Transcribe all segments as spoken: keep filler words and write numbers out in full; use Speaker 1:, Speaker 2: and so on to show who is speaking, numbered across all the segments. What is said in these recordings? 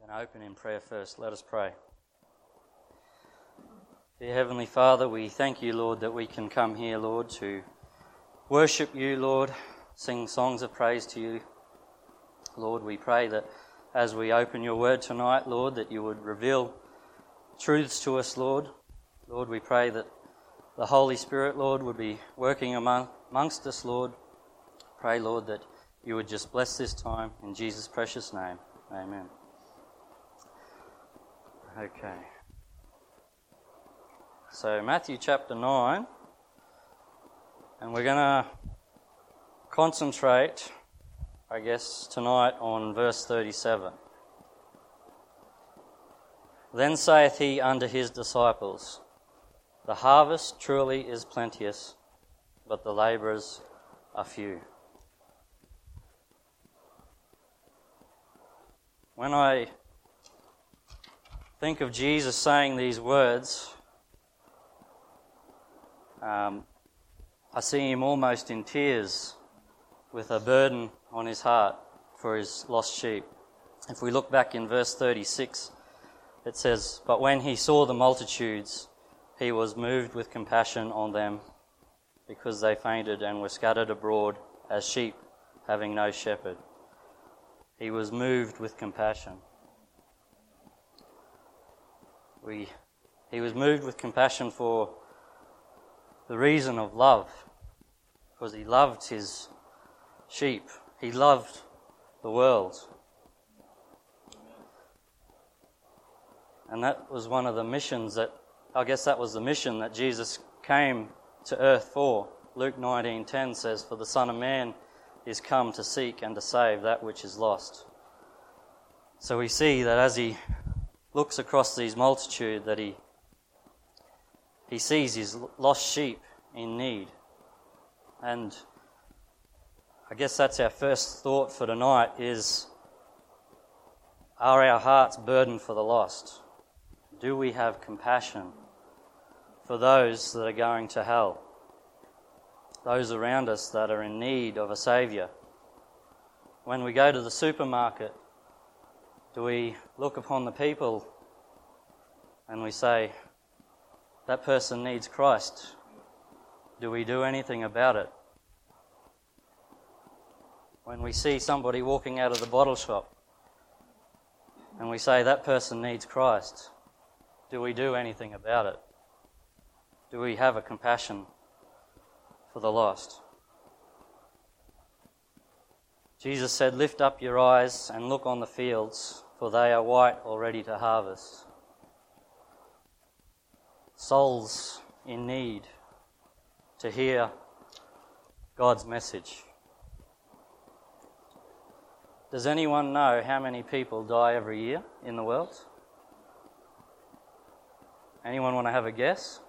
Speaker 1: and open in prayer first. Let us pray. Dear Heavenly Father, we thank you, Lord, that we can come here, Lord, to worship you, Lord, sing songs of praise to you. Lord, we pray that as we open your word tonight, Lord, that you would reveal truths to us, Lord. Lord, we pray that the Holy Spirit, Lord, would be working among, amongst us, Lord. Pray, Lord, that you would just bless this time in Jesus' precious name. Amen. Okay. So Matthew chapter nine, and we're going to concentrate, I guess, tonight on verse thirty-seven. Then saith he unto his disciples, The harvest truly is plenteous, but the labourers are few. When I think of Jesus saying these words, um, I see him almost in tears with a burden on his heart for his lost sheep. If we look back in verse thirty-six, it says, But when he saw the multitudes, he was moved with compassion on them, because they fainted and were scattered abroad as sheep having no shepherd. He was moved with compassion. We, he was moved with compassion for the reason of love, because he loved his sheep. He loved the world. And that was one of the missions that, I guess that was the mission that Jesus came to earth for. Luke nineteen ten says, For the Son of Man is come to seek and to save that which is lost. So we see that as he looks across these multitude, that he he sees his lost sheep in need. And I guess that's our first thought for tonight is, are our hearts burdened for the lost? Do we have compassion for those that are going to hell? Those around us that are in need of a saviour? When we go to the supermarket, do we look upon the people and we say, that person needs Christ? Do we do anything about it? When we see somebody walking out of the bottle shop and we say, that person needs Christ, do we do anything about it? Do we have a compassion for the lost? Jesus said, Lift up your eyes and look on the fields, for they are white already to harvest. Souls in need to hear God's message. Does anyone know how many people die every year in the world? Anyone want to have a guess?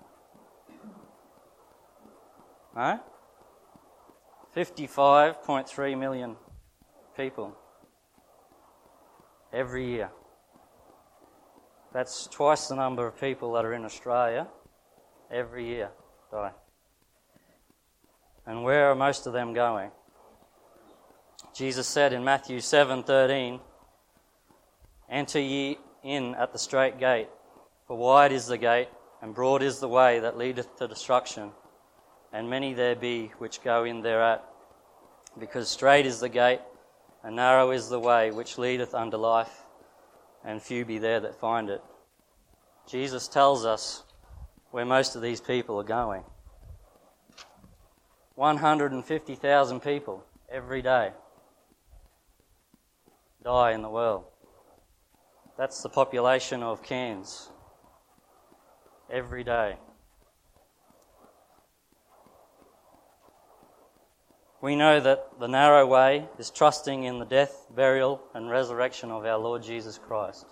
Speaker 1: No? fifty-five point three million people every year. That's twice the number of people that are in Australia every year die. And where are most of them going? Jesus said in Matthew seven thirteen, Enter ye in at the strait gate, for wide is the gate, and broad is the way that leadeth to destruction, and many there be which go in thereat. Because strait is the gate, and narrow is the way which leadeth unto life, and few be there that find it. Jesus tells us where most of these people are going. one hundred fifty thousand people every day die in the world. That's the population of Cairns every day. We know that the narrow way is trusting in the death, burial, and resurrection of our Lord Jesus Christ.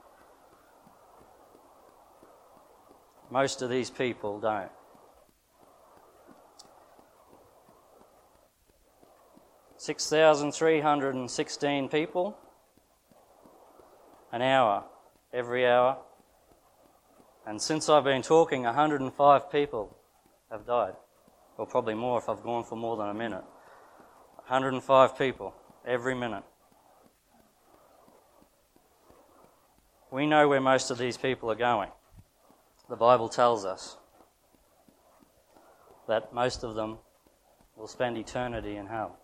Speaker 1: Most of these people don't. six thousand three hundred sixteen people an hour, every hour. And since I've been talking, one hundred five people have died. Or probably more if I've gone for more than a minute. one hundred five people every minute. We know where most of these people are going. The Bible tells us that most of them will spend eternity in hell.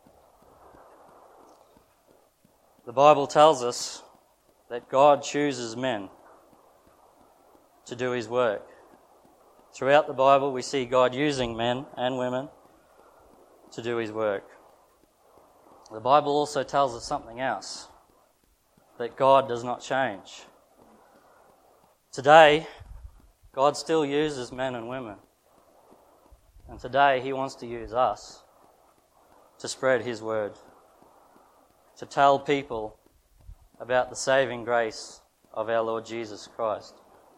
Speaker 1: The Bible tells us that God chooses men to do his work. Throughout the Bible, we see God using men and women to do his work. The Bible also tells us something else, that God does not change. Today, God still uses men and women. And today, he wants to use us to spread his word, to tell people about the saving grace of our Lord Jesus Christ.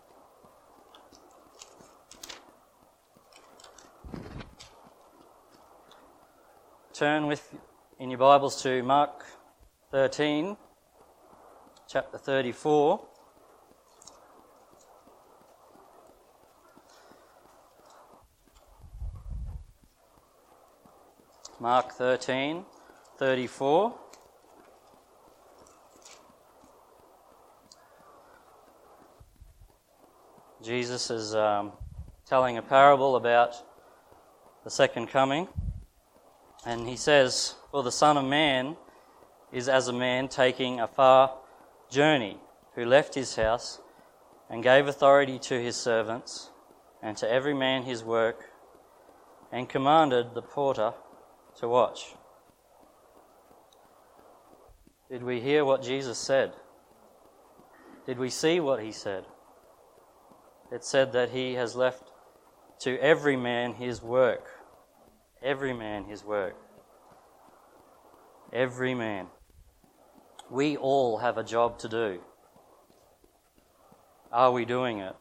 Speaker 1: Turn with in your Bibles to Mark thirteen, chapter thirty-four. Mark thirteen, thirty-four. Jesus is um, telling a parable about the second coming. And he says, "For the Son of Man is as a man taking a far journey, who left his house and gave authority to his servants and to every man his work, and commanded the porter to watch." Did we hear what Jesus said? Did we see what he said? It said that he has left to every man his work. Every man his work. Every man. We all have a job to do. Are we doing it?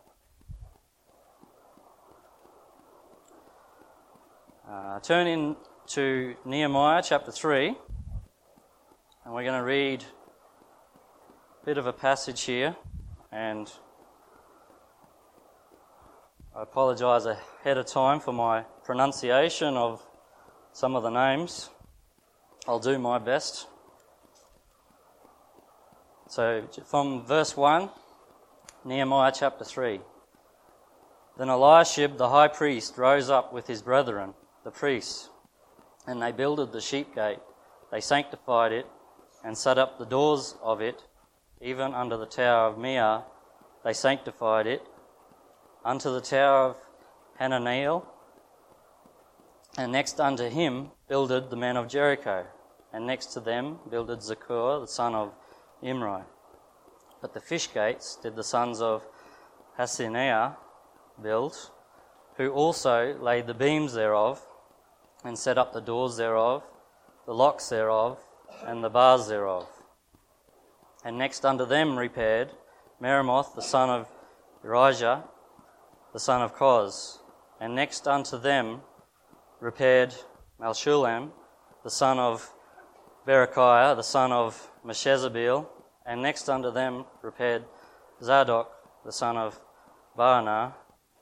Speaker 1: Uh, turn in to Nehemiah chapter three, and we're going to read a bit of a passage here, and I apologise ahead of time for my pronunciation of some of the names. I'll do my best. So from verse one, Nehemiah chapter three. "Then Eliashib the high priest rose up with his brethren, the priests, and they builded the sheep gate. They sanctified it, and set up the doors of it, even under the tower of Meah. They sanctified it, unto the tower of Hananeel. And next unto him builded the men of Jericho, and next to them builded Zakur the son of Imri. But the fish gates did the sons of Haseneah build, who also laid the beams thereof, and set up the doors thereof, the locks thereof, and the bars thereof. And next unto them repaired Meremoth the son of Urijah, the son of Koz. And next unto them repaired Malshulam, the son of Berechiah, the son of Meshezabeel. And next unto them repaired Zadok, the son of Baanah.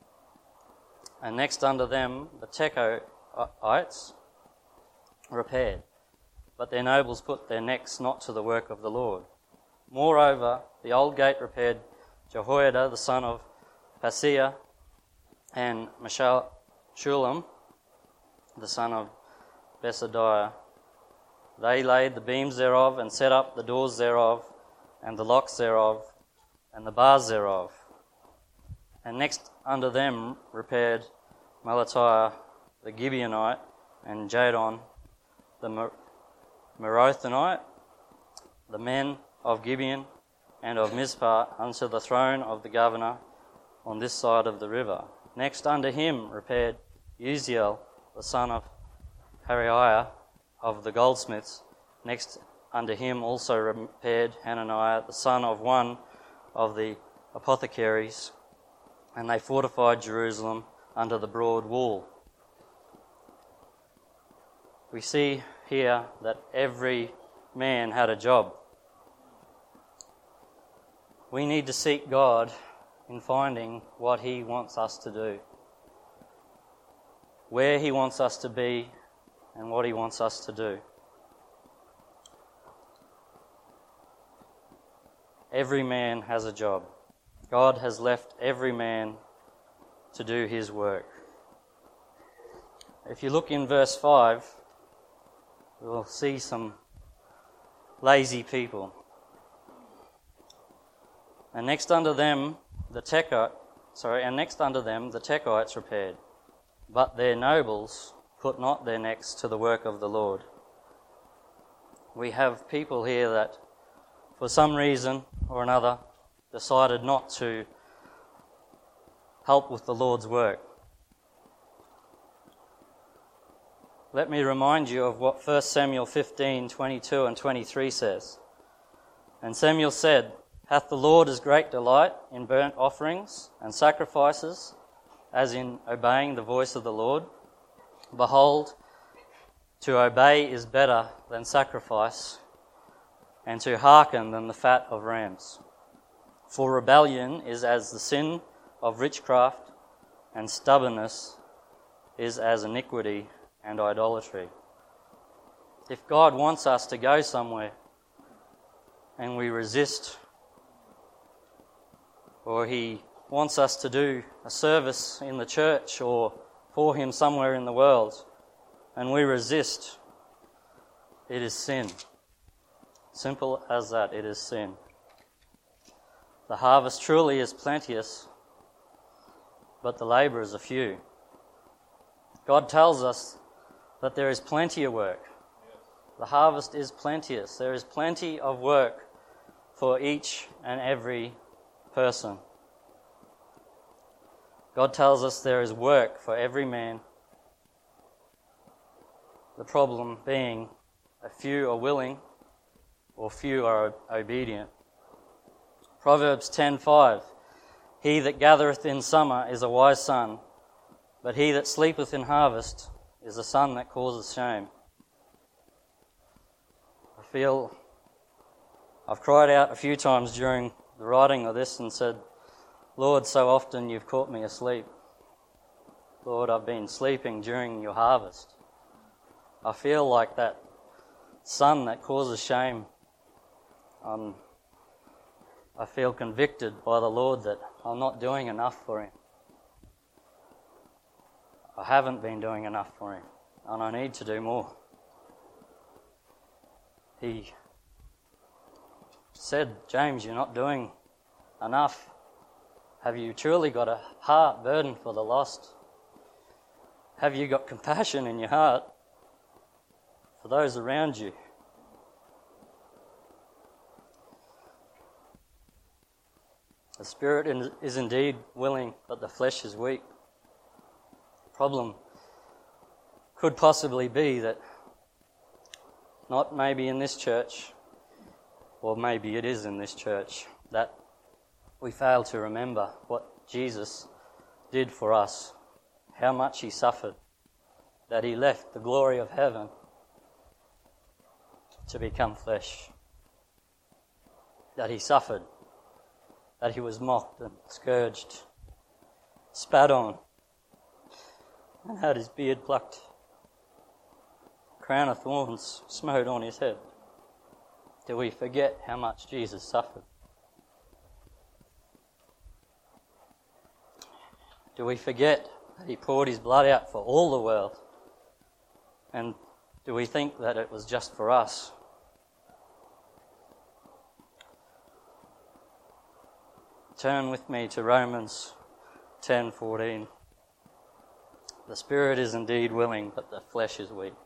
Speaker 1: And next unto them the Tekoites repaired. But their nobles put their necks not to the work of the Lord. Moreover, the old gate repaired Jehoiada, the son of Paseah, and Meshullam, the son of Besadiah. They laid the beams thereof, and set up the doors thereof, and the locks thereof, and the bars thereof. And next unto them repaired Melatiah the Gibeonite, and Jadon the Mer- Merothonite, the men of Gibeon and of Mizpah, unto the throne of the governor on this side of the river. Next unto him repaired Uziel, the son of Hariah of the goldsmiths. Next unto him also repaired Hananiah, the son of one of the apothecaries. And they fortified Jerusalem under the broad wall. We see here that every man had a job. We need to seek God in finding what he wants us to do, where he wants us to be, and what he wants us to do. Every man has a job. God has left every man to do his work. If you look in verse five, we'll see some lazy people. And next unto them the Techite, sorry, and next unto them the Techites repaired, but their nobles put not their necks to the work of the Lord. We have people here that, for some reason or another, decided not to help with the Lord's work. Let me remind you of what First Samuel fifteen, twenty-two and twenty-three says. And Samuel said, Hath the Lord as great delight in burnt offerings and sacrifices as in obeying the voice of the Lord? Behold, to obey is better than sacrifice, and to hearken than the fat of rams. For rebellion is as the sin of witchcraft, and stubbornness is as iniquity and idolatry. If God wants us to go somewhere and we resist, or He wants us to do a service in the church or for Him somewhere in the world, and we resist, it is sin. Simple as that, it is sin. The harvest truly is plenteous, but the labourers are few. God tells us that there is plenty of work. The harvest is plenteous. There is plenty of work for each and every person. God tells us there is work for every man. The problem being a few are willing or few are obedient. Proverbs ten five, He that gathereth in summer is a wise son, but he that sleepeth in harvest is a son that causes shame. I feel I've cried out a few times during the writing of this and said, Lord, so often you've caught me asleep. Lord, I've been sleeping during your harvest. I feel like that son that causes shame. Um, I feel convicted by the Lord that I'm not doing enough for him. I haven't been doing enough for him, and I need to do more. He said, James, you're not doing enough. Have you truly got a heart burden for the lost? Have you got compassion in your heart for those around you? The spirit is indeed willing, but the flesh is weak. The problem could possibly be that not maybe in this church, or maybe it is in this church, that we fail to remember what Jesus did for us, how much he suffered, that he left the glory of heaven to become flesh, that he suffered, that he was mocked and scourged, spat on, and had his beard plucked, crown of thorns smote on his head. Do we forget how much Jesus suffered? Do we forget that he poured his blood out for all the world? And do we think that it was just for us? Turn with me to Romans ten fourteen. The spirit is indeed willing, but the flesh is weak.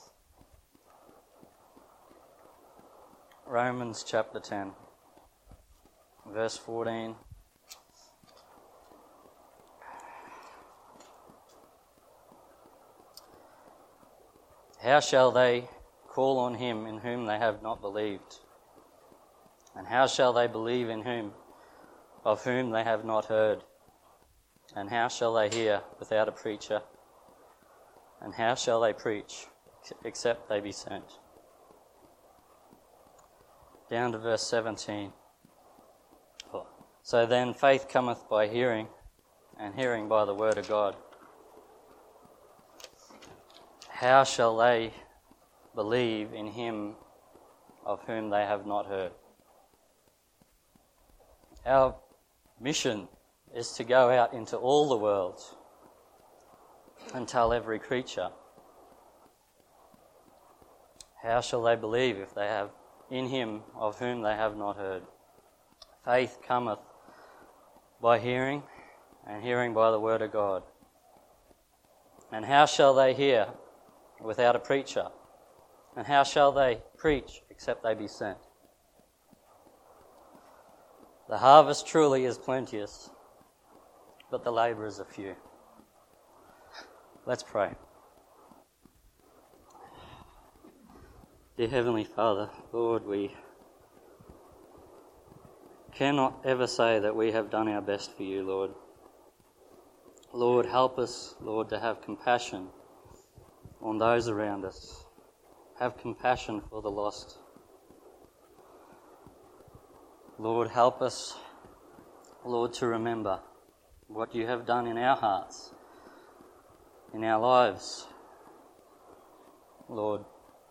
Speaker 1: Romans chapter ten, verse fourteen. How shall they call on him in whom they have not believed? And how shall they believe in whom, of whom they have not heard? And how shall they hear without a preacher? And how shall they preach except they be sent? Down to verse seventeen. So then faith cometh by hearing, and hearing by the word of God. How shall they believe in him of whom they have not heard? Our mission is to go out into all the world and tell every creature. How shall they believe if they have in him of whom they have not heard? Faith cometh by hearing, and hearing by the word of God. And how shall they hear without a preacher? And how shall they preach except they be sent? The harvest truly is plenteous, but the labourers are few. Let's pray. Dear Heavenly Father, Lord, we cannot ever say that we have done our best for you, Lord. Lord, help us, Lord, to have compassion on those around us. Have compassion for the lost. Lord, help us, Lord, to remember what you have done in our hearts, in our lives. Lord,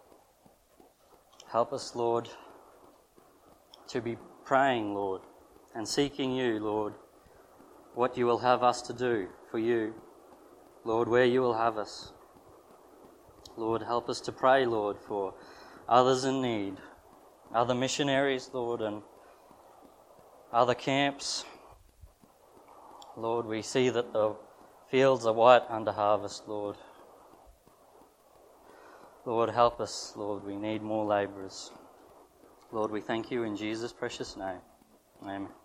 Speaker 1: help us, Lord, to be praying, Lord, and seeking you, Lord, what you will have us to do for you, Lord, where you will have us. Lord, help us to pray, Lord, for others in need, other missionaries, Lord, and other camps. Lord, we see that the fields are white under harvest, Lord. Lord, help us, Lord, we need more labourers. Lord, we thank you in Jesus' precious name. Amen.